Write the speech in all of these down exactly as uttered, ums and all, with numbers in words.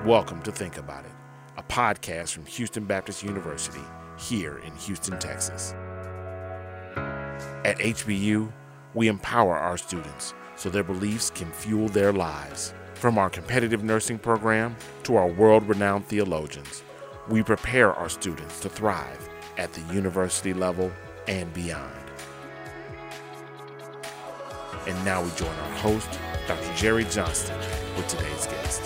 Welcome to Think About It, a podcast from Houston Baptist University here in Houston, Texas. At H B U, we empower our students so their beliefs can fuel their lives. From our competitive nursing program to our world-renowned theologians, we prepare our students to thrive at the university level and beyond. And now we join our host, Doctor Jerry Johnston, with today's guest.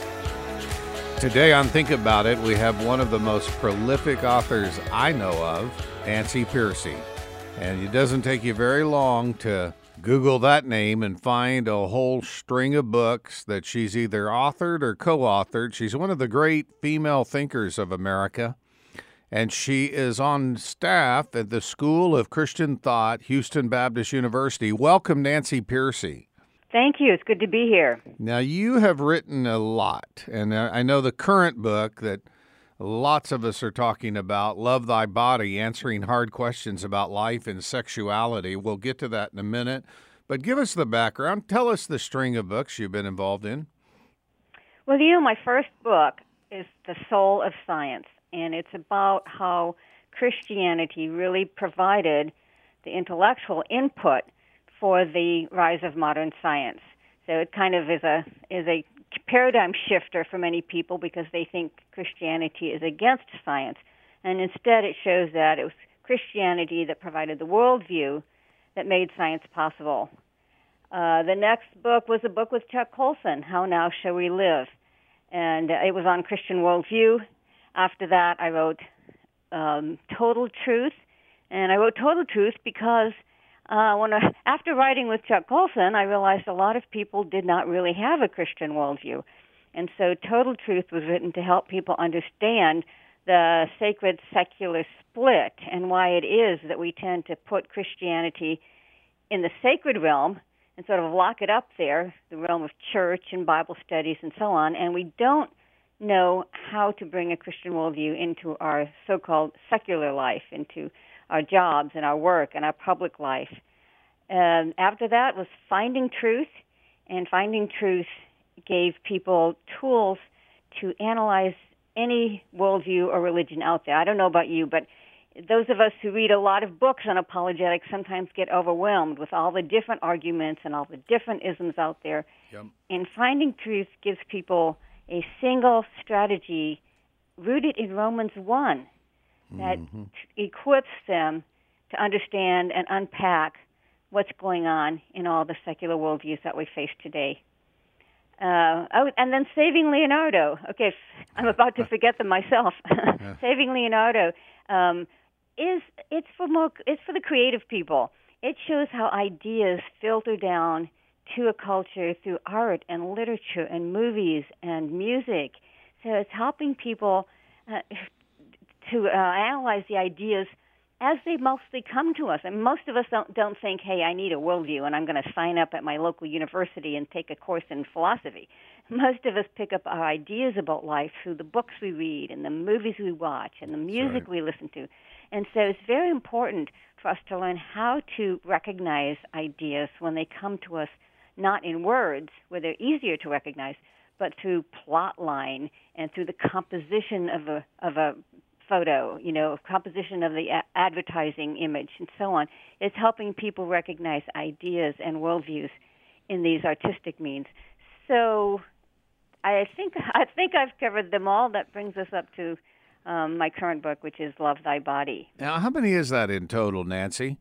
Today on Think About It, we have one of the most prolific authors I know of, Nancy Pearcey. And it doesn't take you very long to Google that name and find a whole string of books that she's either authored or co-authored. She's one of the great female thinkers of America, and she is on staff at the School of Christian Thought, Houston Baptist University. Welcome, Nancy Pearcey. Thank you. It's good to be here. Now, you have written a lot, and I know the current book that lots of us are talking about, Love Thy Body, answering hard questions about life and sexuality. We'll get to that in a minute. But give us the background. Tell us the string of books you've been involved in. Well, you know, my first book is The Soul of Science, and it's about how Christianity really provided the intellectual input for the rise of modern science. So it kind of is a is a paradigm shifter for many people because they think Christianity is against science. And instead it shows that it was Christianity that provided the worldview that made science possible. Uh, the next book was a book with Chuck Colson, How Now Shall We Live? And uh, it was on Christian worldview. After that, I wrote um, Total Truth. And I wrote Total Truth because Uh, when I, after writing with Chuck Colson, I realized a lot of people did not really have a Christian worldview. And so Total Truth was written to help people understand the sacred-secular split and why it is that we tend to put Christianity in the sacred realm and sort of lock it up there, the realm of church and Bible studies and so on, and we don't know how to bring a Christian worldview into our so-called secular life, into our jobs and our work and our public life. Um, after that was Finding Truth, and Finding Truth gave people tools to analyze any worldview or religion out there. I don't know about you, but those of us who read a lot of books on apologetics sometimes get overwhelmed with all the different arguments and all the different isms out there. Yep. And Finding Truth gives people a single strategy rooted in Romans one. That mm-hmm. equips them to understand and unpack what's going on in all the secular worldviews that we face today. Uh, oh, and then Saving Leonardo. Okay, I'm about to forget them myself. Saving Leonardo um, is it's for more, it's for the creative people. It shows how ideas filter down to a culture through art and literature and movies and music. So it's helping people Uh, to uh, analyze the ideas as they mostly come to us. And most of us don't, don't think, hey, I need a worldview, and I'm going to sign up at my local university and take a course in philosophy. Most of us pick up our ideas about life through the books we read and the movies we watch and the music right. we listen to. And so it's very important for us to learn how to recognize ideas when they come to us, not in words, where they're easier to recognize, but through plot line and through the composition of a of a photo, you know, composition of the a- advertising image and so on. It's helping people recognize ideas and worldviews in these artistic means. So I think I think I've covered them all. That brings us up to um, my current book, which is Love Thy Body. Now, how many is that in total, Nancy?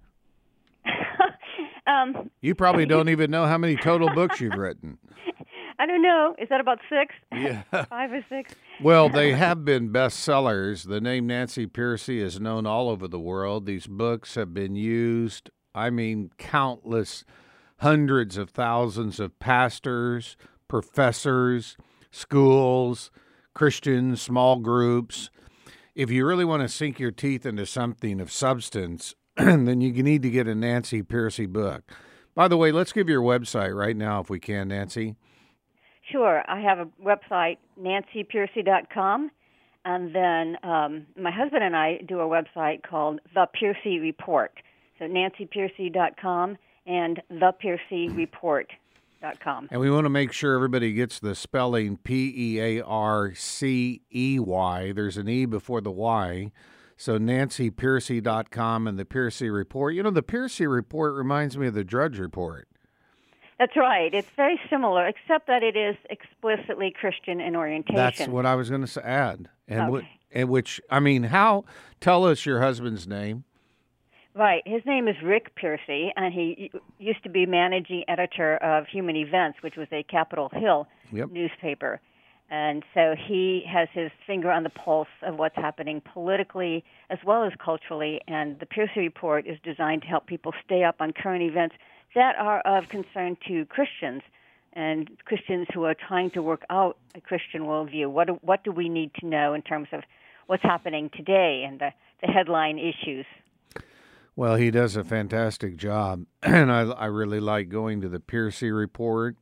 um, you probably don't even know how many total books you've written. I don't know. Is that about six? Yeah. Five or six? Well, they have been bestsellers. The name Nancy Pearcey is known all over the world. These books have been used, I mean, countless, hundreds of thousands of pastors, professors, schools, Christians, small groups. If you really want to sink your teeth into something of substance, then you need to get a Nancy Pearcey book. By the way, let's give your website right now if we can, Nancy. Sure. I have a website, nancy pearcey dot com, and then um, my husband and I do a website called The Pearcey Report. So nancy pearcey dot com and The Pearcey Report dot com. And we want to make sure everybody gets the spelling P E A R C E Y. There's an E before the Y. So Nancy Pearcey dot com and the Pearcey Report. You know, the Pearcey Report reminds me of the Drudge Report. That's right. It's very similar, except that it is explicitly Christian in orientation. That's what I was going to add. And, okay. what, and which, I mean, how, tell us your husband's name. Right. His name is Rick Pearcey, and he used to be managing editor of Human Events, which was a Capitol Hill yep. newspaper. And so he has his finger on the pulse of what's happening politically as well as culturally, and the Pearcey Report is designed to help people stay up on current events that are of concern to Christians and Christians who are trying to work out a Christian worldview. What do, what do we need to know in terms of what's happening today and the, the headline issues? Well, he does a fantastic job, and I, I really like going to the Pearcey Report.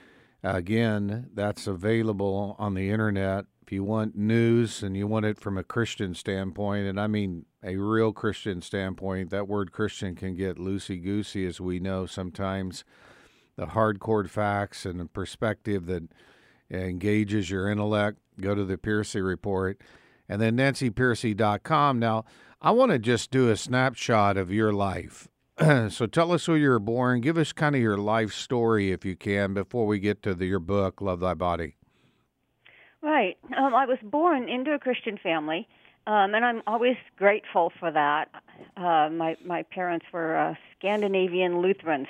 Again, that's available on the internet. If you want news and you want it from a Christian standpoint, and I mean a real Christian standpoint, that word Christian can get loosey-goosey, as we know sometimes. The hardcore facts and the perspective that engages your intellect, go to the Pearcey Report. And then Nancy Pearcey dot com. Now, I want to just do a snapshot of your life. So tell us who you were born. Give us kind of your life story, if you can, before we get to the, your book, Love Thy Body. Right. Um, I was born into a Christian family, um, and I'm always grateful for that. Uh, my my parents were uh, Scandinavian Lutherans.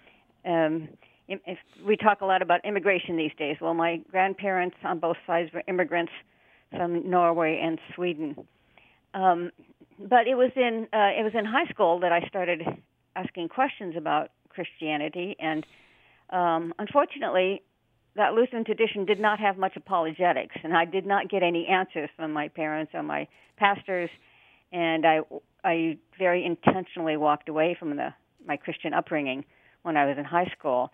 Um, if we talk a lot about immigration these days. Well, my grandparents on both sides were immigrants from Norway and Sweden. Um, but it was in uh, it was in high school that I started asking questions about Christianity, and um, unfortunately, that Lutheran tradition did not have much apologetics, and I did not get any answers from my parents or my pastors, and I, I very intentionally walked away from the, my Christian upbringing when I was in high school.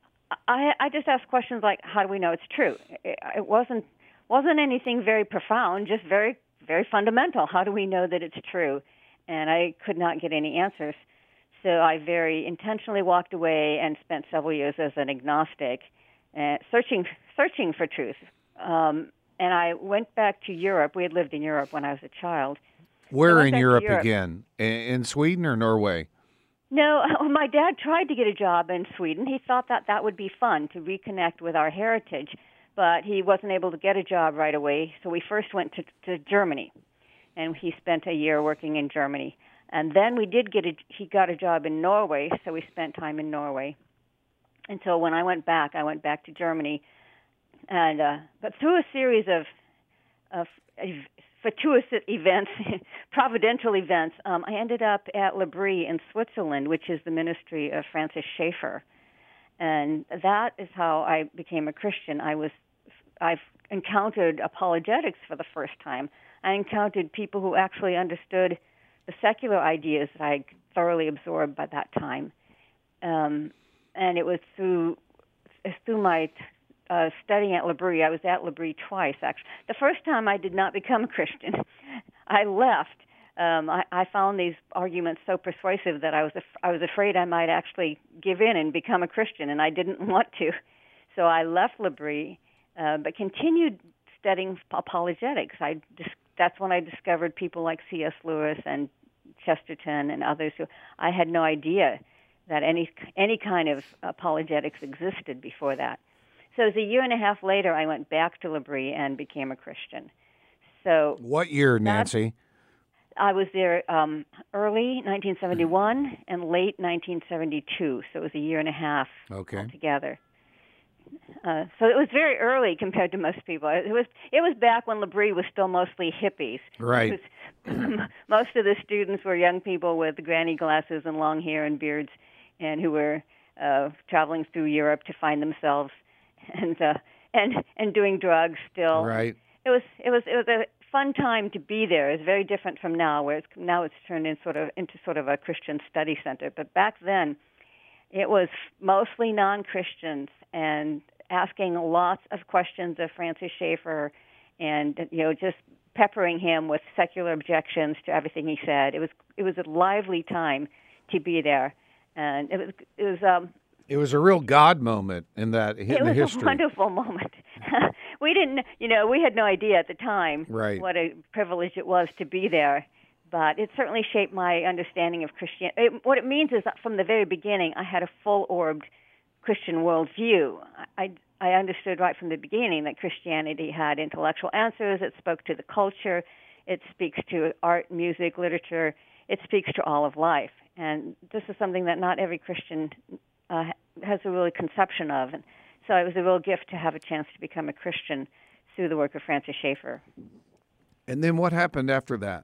I, I just asked questions like, how do we know it's true? It, it wasn't wasn't anything very profound, just very, very fundamental. How do we know that it's true? And I could not get any answers. So I very intentionally walked away and spent several years as an agnostic, uh, searching searching for truth. Um, and I went back to Europe. We had lived in Europe when I was a child. Where in Europe, Europe again? In Sweden or Norway? No, my dad tried to get a job in Sweden. He thought that that would be fun to reconnect with our heritage, but he wasn't able to get a job right away. So we first went to, to Germany, and he spent a year working in Germany. And then we did get a, he got a job in Norway, so we spent time in Norway. And so when I went back, I went back to Germany. And uh, but through a series of, of fortuitous events, providential events, um, I ended up at L'Abri in Switzerland, which is the ministry of Francis Schaeffer. And that is how I became a Christian. I was, I've encountered apologetics for the first time. I encountered people who actually understood the secular ideas that I thoroughly absorbed by that time. Um, and it was through through my uh, studying at L'Abri. I was at L'Abri twice, actually. The first time I did not become a Christian. I left. Um, I, I found these arguments so persuasive that I was af- I was afraid I might actually give in and become a Christian, and I didn't want to. So I left L'Abri, uh, but continued studying apologetics. I dis- that's when I discovered people like C S Lewis and Chesterton and others who I had no idea that any any kind of apologetics existed before that. So it was a year and a half later I went back to L'Abri and became a Christian. So what year, Nancy? I was there um, early nineteen seventy-one and late nineteen seventy-two. So it was a year and a half okay. altogether. Uh, so it was very early compared to most people. It was it was back when L'Abri was still mostly hippies. Right. Was, most of the students were young people with granny glasses and long hair and beards, and who were uh, traveling through Europe to find themselves, and uh, and and doing drugs still. Right. It was it was it was a fun time to be there. It's very different from now, where it's, now it's turned in sort of into sort of a Christian study center. But back then, it was mostly non-Christians and asking lots of questions of Francis Schaeffer, and you know just peppering him with secular objections to everything he said. It was it was a lively time to be there, and it was it was um, It was a real God moment in that in It the was history. a wonderful moment. We didn't, you know, we had no idea at the time Right. what a privilege it was to be there. But it certainly shaped my understanding of Christianity. What it means is that from the very beginning, I had a full-orbed Christian worldview. I, I understood right from the beginning that Christianity had intellectual answers. It spoke to the culture. It speaks to art, music, literature. It speaks to all of life. And this is something that not every Christian uh, has a real conception of. And so it was a real gift to have a chance to become a Christian through the work of Francis Schaeffer. And then what happened after that?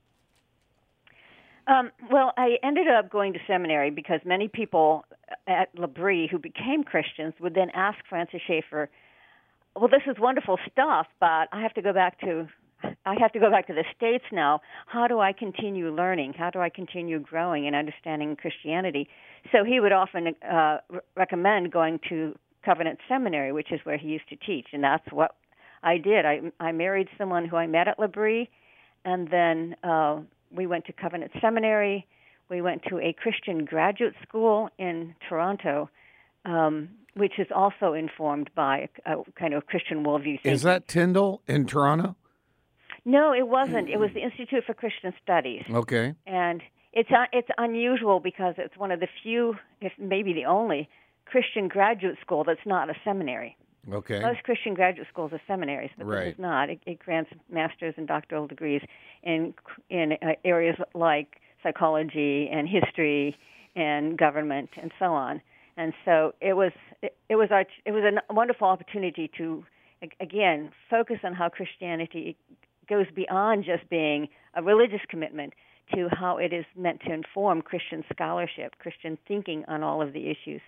Um, well, I ended up going to seminary because many people at L'Abri who became Christians would then ask Francis Schaeffer, well, this is wonderful stuff, but I have to go back to I have to go back to the States now. How do I continue learning? How do I continue growing and understanding Christianity? So he would often uh, re- recommend going to Covenant Seminary, which is where he used to teach, and that's what I did. I, I married someone who I met at L'Abri, and then uh, we went to Covenant Seminary. We went to a Christian graduate school in Toronto, um, which is also informed by a, a kind of Christian worldview thinking. Is that Tyndall in Toronto? No, it wasn't. It was the Institute for Christian Studies. Okay. And it's uh, it's unusual because it's one of the few, if maybe the only, Christian graduate school that's not a seminary. Okay. Most Christian graduate schools are seminaries, but Right. this is not. It, it grants master's and doctoral degrees in in uh, areas like psychology and history and government and so on. And so it was it, it was our it was a wonderful opportunity to again focus on how Christianity goes beyond just being a religious commitment to how it is meant to inform Christian scholarship, Christian thinking on all of the issues.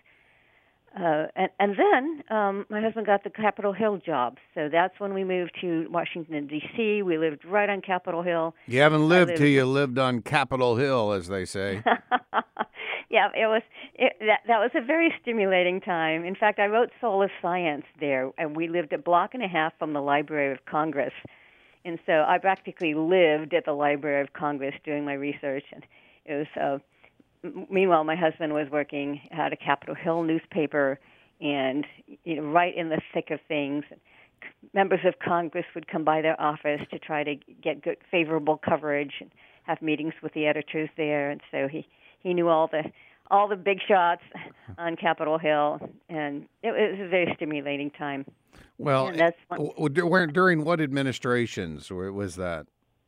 Uh, and, and then um, my husband got the Capitol Hill job, so that's when we moved to Washington, D C We lived right on Capitol Hill. You haven't lived lived- till you lived on Capitol Hill, as they say. Yeah, it was it, that. That was a very stimulating time. In fact, I wrote Soul of Science there, and we lived a block and a half from the Library of Congress, and so I practically lived at the Library of Congress doing my research. And it was. Uh, m- meanwhile, my husband was working at a Capitol Hill newspaper, and you know, right in the thick of things. Members of Congress would come by their office to try to get good, favorable coverage and have meetings with the editors there, and so he. He knew all the all the big shots on Capitol Hill, and it, it was a very stimulating time. Well, And that's one- w- w- where- during what administrations wa- was that?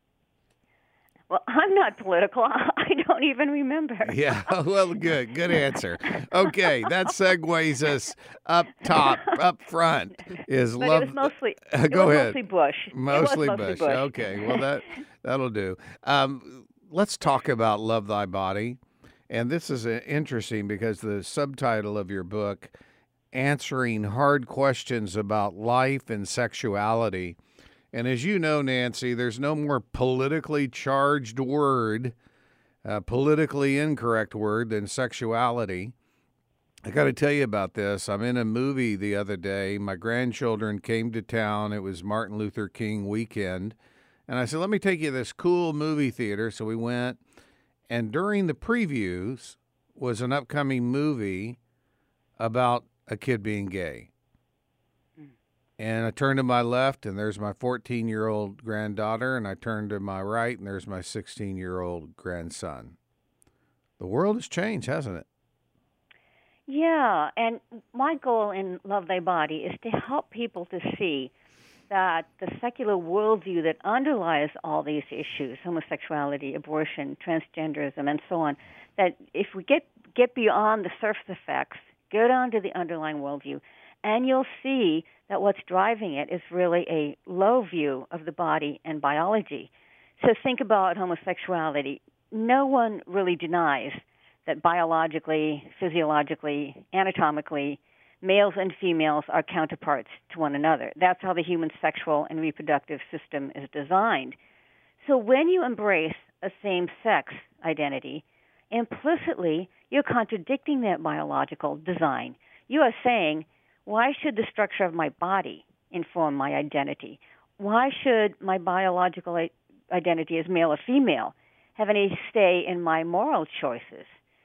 Well, I'm not political. I don't even remember. Yeah, well, good, good answer. Okay, that segues us up top, up front. Is But love? it was mostly it Go was ahead. mostly Bush. It was Mostly mostly Bush. Bush. Okay, well that that'll do. Um, let's talk about Love Thy Body, and this is uh, interesting because the subtitle of your book, Answering Hard Questions About Life and Sexuality. And as you know, Nancy, there's no more politically charged word, uh, politically incorrect word than sexuality. I got to tell you about this. I'm in a movie the other day. My grandchildren came to town. It was Martin Luther King weekend. And I said, let me take you to this cool movie theater. So we went. And during the previews was an upcoming movie about a kid being gay. And I turned to my left, and there's my fourteen-year-old granddaughter, and I turned to my right, and there's my sixteen-year-old grandson. The world has changed, hasn't it? Yeah, and my goal in Love Thy Body is to help people to see that the secular worldview that underlies all these issues, homosexuality, abortion, transgenderism, and so on, that if we get get beyond the surface effects, go down to the underlying worldview, and you'll see that what's driving it is really a low view of the body and biology. So think about homosexuality. No one really denies that biologically, physiologically, anatomically, males and females are counterparts to one another. That's how the human sexual and reproductive system is designed. So when you embrace a same-sex identity, implicitly you're contradicting that biological design. You are saying, why should the structure of my body inform my identity? Why should my biological identity as male or female have any say in my moral choices?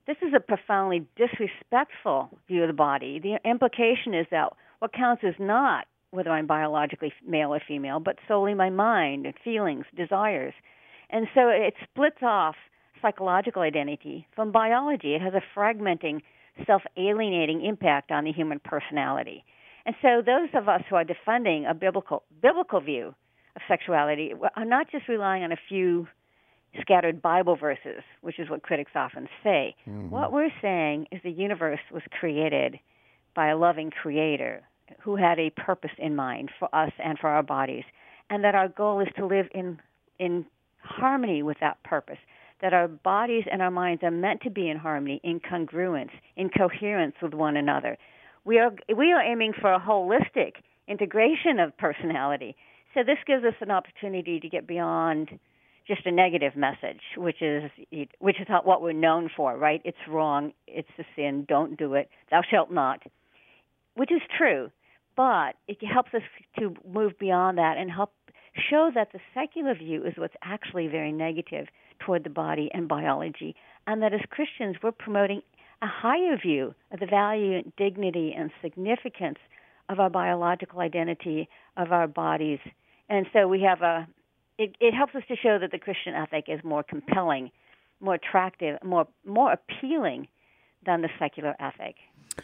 this is a profoundly disrespectful view of the body. The implication is that what counts is not whether I'm biologically male or female, but solely my mind and feelings, desires. And so it splits off psychological identity from biology. It has a fragmenting, self-alienating impact on the human personality. And so those of us who are defending a biblical biblical view of sexuality are not just relying on a few scattered Bible verses, which is what critics often say. Mm-hmm. What we're saying is the universe was created by a loving creator who had a purpose in mind for us and for our bodies, and that our goal is to live in in harmony with that purpose, that our bodies and our minds are meant to be in harmony, in congruence, in coherence with one another. We are we are aiming for a holistic integration of personality. So this gives us an opportunity to get beyond just a negative message, which is which is what we're known for, right? It's wrong, it's a sin, don't do it, thou shalt not, which is true. But it helps us to move beyond that and help show that the secular view is what's actually very negative toward the body and biology, and that as Christians we're promoting a higher view of the value, dignity, and significance of our biological identity, of our bodies. And so we have a, it, it helps us to show that the Christian ethic is more compelling, more attractive, more more appealing than the secular ethic.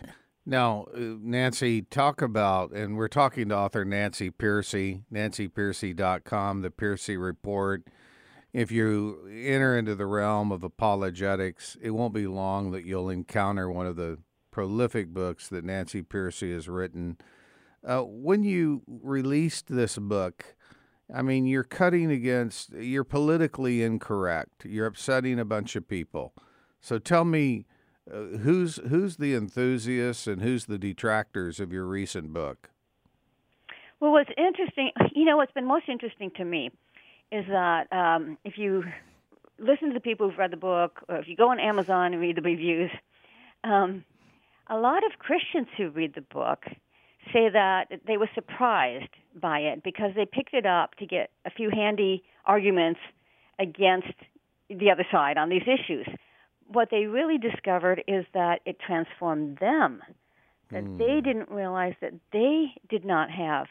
Now, Nancy, talk about, and we're talking to author Nancy Pearcey, nancy pearcey dot com, the Pearcey Report. If you enter into the realm of apologetics, it won't be long that you'll encounter one of the prolific books that Nancy Pearcey has written. Uh, when you released this book, I mean, you're cutting against, you're politically incorrect. You're upsetting a bunch of people. So tell me, uh, who's who's the enthusiasts and who's the detractors of your recent book? Well, what's interesting, you know, what's been most interesting to me is that um, if you listen to the people who've read the book, or if you go on Amazon and read the reviews, um, a lot of Christians who read the book say that they were surprised by it because they picked it up to get a few handy arguments against the other side on these issues. What they really discovered is that it transformed them, that mm. they didn't realize that they did not have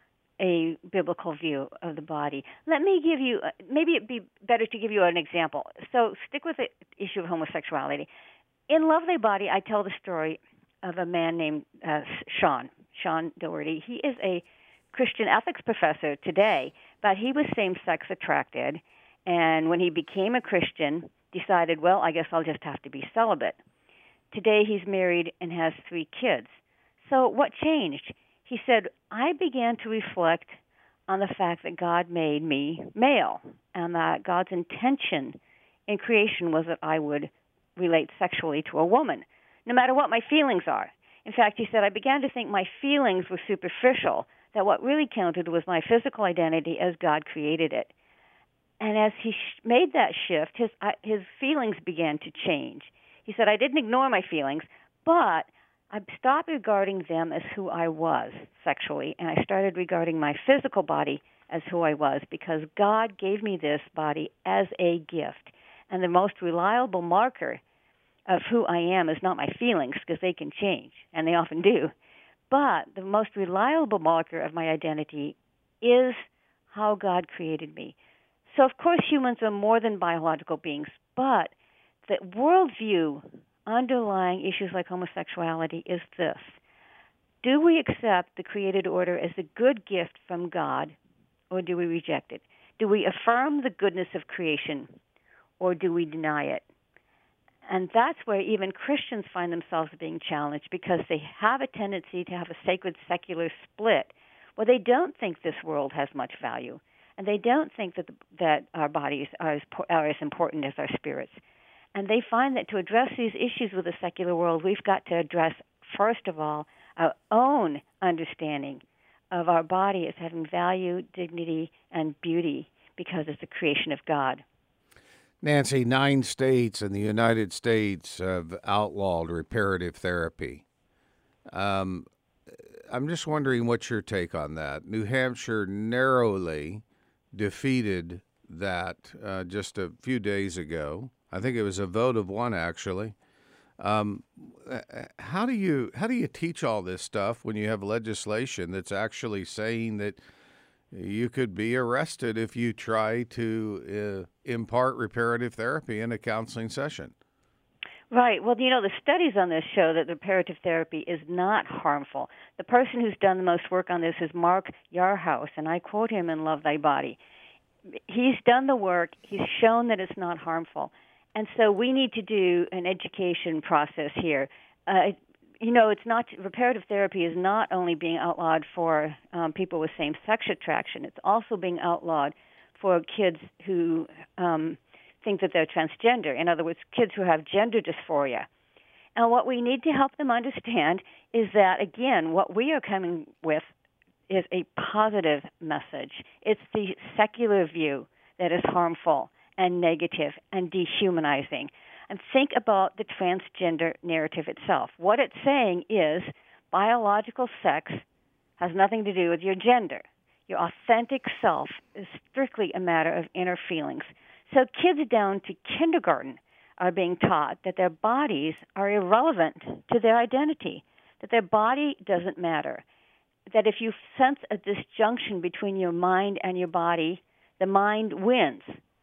a biblical view of the body. Let me give you, maybe it'd be better to give you an example. So stick with the issue of homosexuality. In Love Thy Body, I tell the story of a man named uh, Sean, Sean Doherty. He is a Christian ethics professor today, but he was same-sex attracted, and when he became a Christian, decided, well, I guess I'll just have to be celibate. Today he's married and has three kids. So what changed? He said, I began to reflect on the fact that God made me male and that God's intention in creation was that I would relate sexually to a woman, no matter what my feelings are. In fact, he said, I began to think my feelings were superficial, that what really counted was my physical identity as God created it. And as he sh- made that shift, his uh, his feelings began to change. He said, I didn't ignore my feelings, but I stopped regarding them as who I was sexually, and I started regarding my physical body as who I was, because God gave me this body as a gift. And the most reliable marker of who I am is not my feelings, because they can change, and they often do. But the most reliable marker of my identity is how God created me. So, of course, humans are more than biological beings, but the worldview underlying issues like homosexuality is this. Do we accept the created order as a good gift from God, or do we reject it? Do we affirm the goodness of creation, or do we deny it? And that's where even Christians find themselves being challenged, because they have a tendency to have a sacred secular split where they don't think this world has much value, and they don't think that the, that our bodies are as, are as important as our spirits. And they find that to address these issues with the secular world, we've got to address, first of all, our own understanding of our body as having value, dignity, and beauty, because it's a creation of God. Nancy, nine states in the United States have outlawed reparative therapy. Um, I'm just wondering what's your take on that. New Hampshire narrowly defeated that uh, just a few days ago. I think it was a vote of one, actually. Um, how do you how do you teach all this stuff when you have legislation that's actually saying that you could be arrested if you try to uh, impart reparative therapy in a counseling session? Right. Well, you know, the studies on this show that reparative therapy is not harmful. The person who's done the most work on this is Mark Yarhouse, and I quote him in Love Thy Body. He's done the work. He's shown that it's not harmful. And so we need to do an education process here. Uh, you know, it's not reparative therapy is not only being outlawed for um, people with same-sex attraction. It's also being outlawed for kids who um, think that they're transgender. In other words, kids who have gender dysphoria. And what we need to help them understand is that, again, what we are coming with is a positive message. It's the secular view that is harmful and negative and dehumanizing. And think about the transgender narrative itself. What it's saying is biological sex has nothing to do with your gender. Your authentic self is strictly a matter of inner feelings. So kids down to kindergarten are being taught that their bodies are irrelevant to their identity, that their body doesn't matter, that if you sense a disjunction between your mind and your body, the mind wins.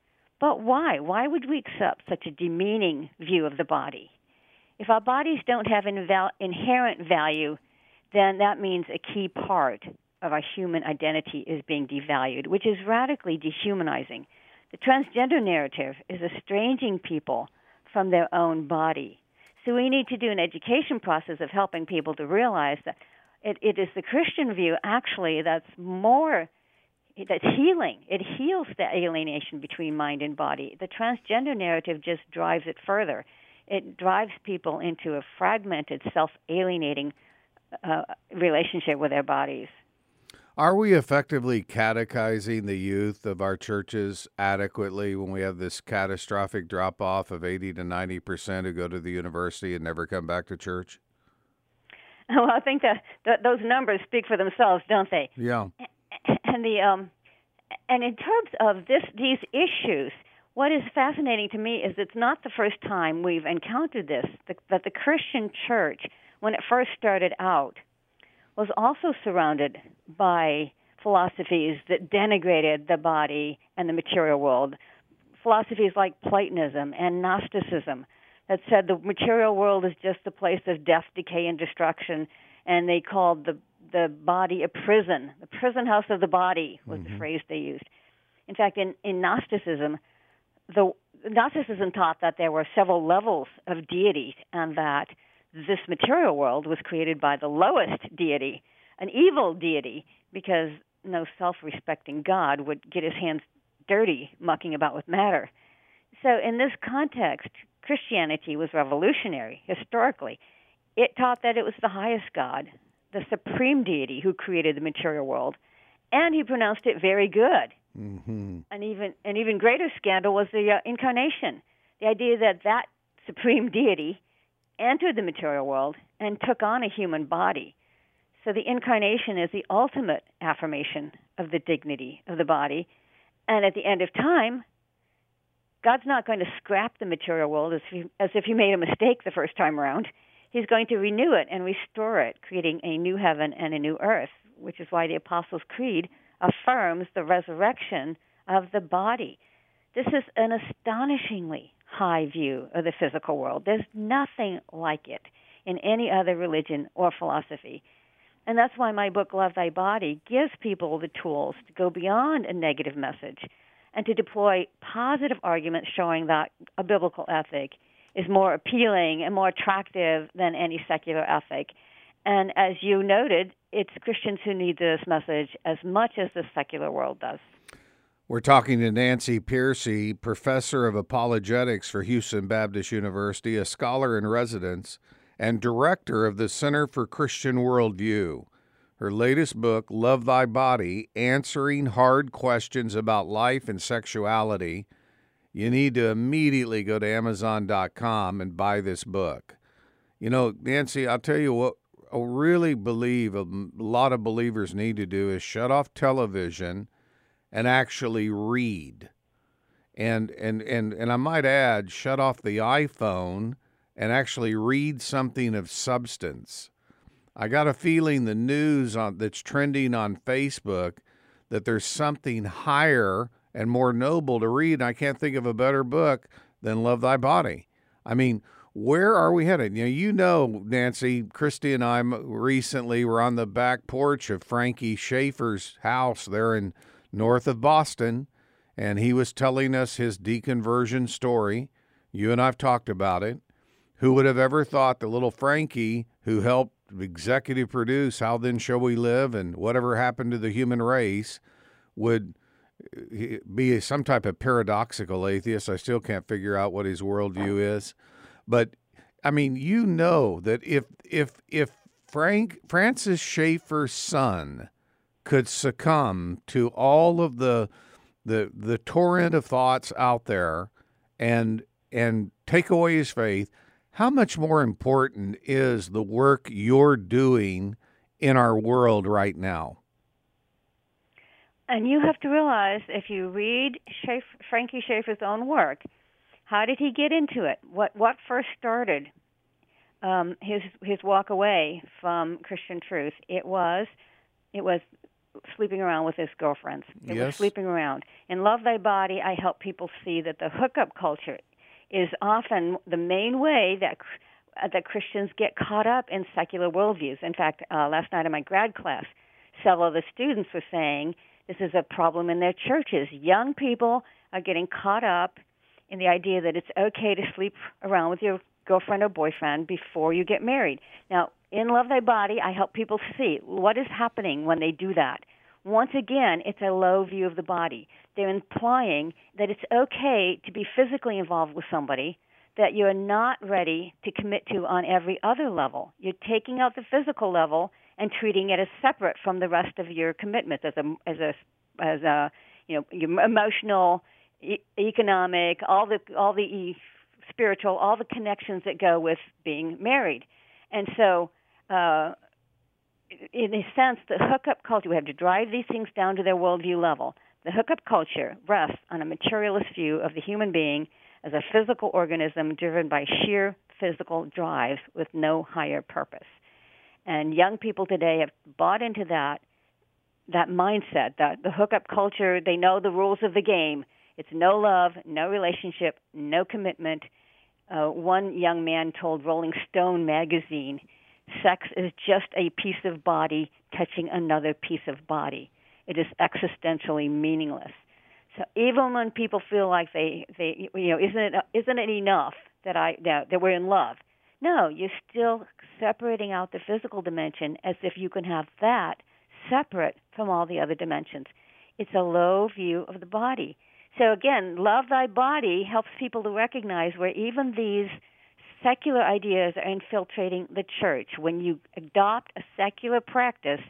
But why? Why would we accept such a demeaning view of the body? If our bodies don't have inval- inherent value, then that means a key part of our human identity is being devalued, which is radically dehumanizing. The transgender narrative is estranging people from their own body. So we need to do an education process of helping people to realize that it, it is the Christian view, actually, that's more, that's healing. It heals the alienation between mind and body. The transgender narrative just drives it further. It drives people into a fragmented, self-alienating uh, relationship with their bodies. Are we effectively catechizing the youth of our churches adequately when we have this catastrophic drop-off of eighty to ninety percent who go to the university and never come back to church? Well, I think that, that those numbers speak for themselves, don't they? Yeah. And the um, and in terms of this these issues, what is fascinating to me is it's not the first time we've encountered this. The, that the Christian church, when it first started out, was also surrounded by philosophies that denigrated the body and the material world. Philosophies like Platonism and Gnosticism that said the material world is just a place of death, decay, and destruction, and they called the the body a prison. The prison house of the body was mm-hmm. the phrase they used. In fact, in, in Gnosticism, the Gnosticism taught that there were several levels of deity and that this material world was created by the lowest deity, an evil deity, because no self-respecting God would get his hands dirty mucking about with matter. So in this context, Christianity was revolutionary historically. It taught that it was the highest God, the supreme deity who created the material world, and he pronounced it very good. Mm-hmm. An even an even greater scandal was the uh, incarnation, the idea that that supreme deity entered the material world and took on a human body. So the incarnation is the ultimate affirmation of the dignity of the body. And at the end of time, God's not going to scrap the material world as, he, as if he made a mistake the first time around. He's going to renew it and restore it, creating a new heaven and a new earth, which is why the Apostles' Creed affirms the resurrection of the body. This is an astonishingly high view of the physical world. There's nothing like it in any other religion or philosophy. And that's why my book, Love Thy Body, gives people the tools to go beyond a negative message and to deploy positive arguments showing that a biblical ethic is more appealing and more attractive than any secular ethic. And as you noted, it's Christians who need this message as much as the secular world does. We're talking to Nancy Pearcey, professor of apologetics for Houston Baptist University, a scholar in residence, and director of the Center for Christian Worldview. Her latest book, Love Thy Body, Answering Hard Questions About Life and Sexuality. You need to immediately go to amazon dot com and buy this book. You know, Nancy, I'll tell you what I really believe a lot of believers need to do is shut off television and actually read. And and and and I might add, shut off the iPhone and actually read something of substance. I got a feeling the news on, that's trending on Facebook, that there's something higher and more noble to read. And I can't think of a better book than Love Thy Body. I mean, where are we headed? You know, you know, Nancy, Christy and I recently were on the back porch of Frankie Schaefer's house there in north of Boston, and he was telling us his deconversion story. You and I've talked about it. Who would have ever thought that little Frankie, who helped executive produce How Then Shall We Live and Whatever Happened to the Human Race, would be some type of paradoxical atheist? I still can't figure out what his worldview is. But, I mean, you know that if if if Frank Francis Schaeffer's son could succumb to all of the the the torrent of thoughts out there and and take away his faith, how much more important is the work you're doing in our world right now? And you have to realize, if you read Schaefer, Frankie Schaefer's own work, how did he get into it? What what first started um, his his walk away from Christian truth? It was it was sleeping around with his girlfriends. It yes. was sleeping around. In Love Thy Body, I help people see that the hookup culture is often the main way that that Christians get caught up in secular worldviews. In fact, uh, last night in my grad class, several of the students were saying this is a problem in their churches. Young people are getting caught up in the idea that it's okay to sleep around with your girlfriend or boyfriend before you get married. Now, in Love Thy Body, I help people see what is happening when they do that. Once again, it's a low view of the body. They're implying that it's okay to be physically involved with somebody that you're not ready to commit to on every other level. You're taking out the physical level and treating it as separate from the rest of your commitments as a as a as a you know your emotional, e- economic, all the all the e- spiritual, all the connections that go with being married. And so, uh, in a sense, the hookup culture, we have to drive these things down to their worldview level. The hookup culture rests on a materialist view of the human being as a physical organism driven by sheer physical drives with no higher purpose. And young people today have bought into that that mindset, that the hookup culture, they know the rules of the game. It's no love, no relationship, no commitment. Uh, one young man told Rolling Stone magazine, sex is just a piece of body touching another piece of body. It is existentially meaningless. So even when people feel like they, they you know, isn't it isn't it enough that I that, that we're in love? No, you're still separating out the physical dimension as if you can have that separate from all the other dimensions. It's a low view of the body. So again, Love Thy Body helps people to recognize where even these secular ideas are infiltrating the church. When you adopt a secular practice,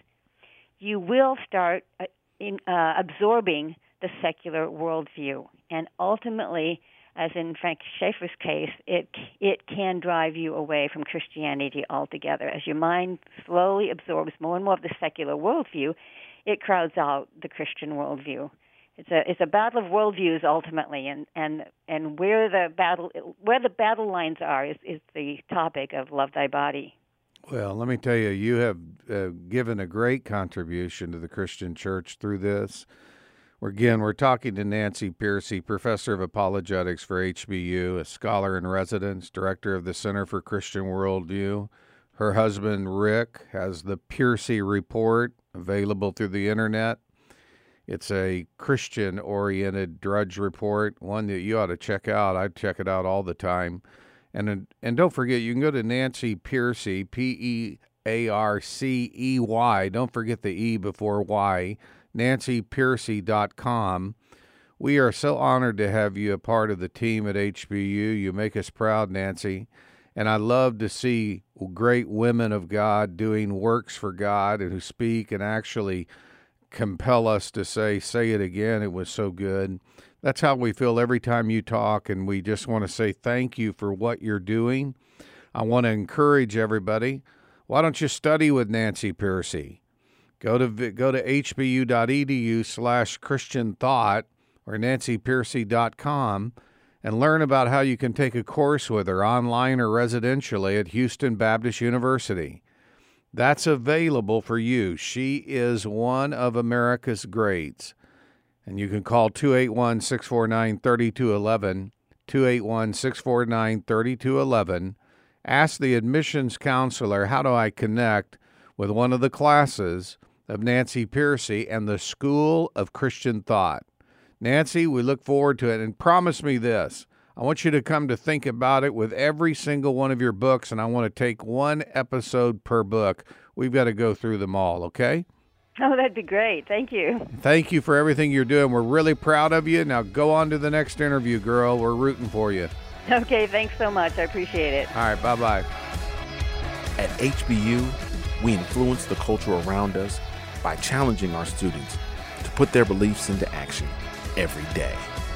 you will start uh, in, uh, absorbing the secular worldview. And ultimately, as in Frank Schaeffer's case, it it can drive you away from Christianity altogether. As your mind slowly absorbs more and more of the secular worldview, it crowds out the Christian worldview. It's a it's a battle of worldviews ultimately, and, and, and where the battle where the battle lines are is, is the topic of Love Thy Body. Well, let me tell you, you have uh, given a great contribution to the Christian church through this. We're, again, we're talking to Nancy Pearcey, professor of apologetics for H B U, a scholar in residence, director of the Center for Christian Worldview. Her husband, Rick, has the Pearcey Report available through the internet. It's a Christian-oriented drudge report, one that you ought to check out. I check it out all the time. And and don't forget, you can go to Nancy Pearcey, P E A R C E Y. Don't forget the E before Y. nancy pearcey dot com. We are so honored to have you a part of the team at H B U. You make us proud, Nancy. And I love to see great women of God doing works for God and who speak and actually compel us to say, say it again, it was so good. That's how we feel every time you talk, and we just want to say thank you for what you're doing. I want to encourage everybody, why don't you study with Nancy Pearcey? Go to go to hbu.edu slash Christian Thought or nancy pearcey dot com and learn about how you can take a course with her online or residentially at Houston Baptist University. That's available for you. She is one of America's greats. And you can call two eight one, six four nine, three two one one, two eight one, six four nine, three two one one. Ask the admissions counselor, how do I connect with one of the classes of Nancy Pearcey and the School of Christian Thought. Nancy, we look forward to it. And promise me this. I want you to come to think about it with every single one of your books, and I want to take one episode per book. We've got to go through them all, okay? Oh, that'd be great. Thank you. Thank you for everything you're doing. We're really proud of you. Now go on to the next interview, girl. We're rooting for you. Okay, thanks so much. I appreciate it. All right, bye-bye. At H B U, we influence the culture around us by challenging our students to put their beliefs into action every day.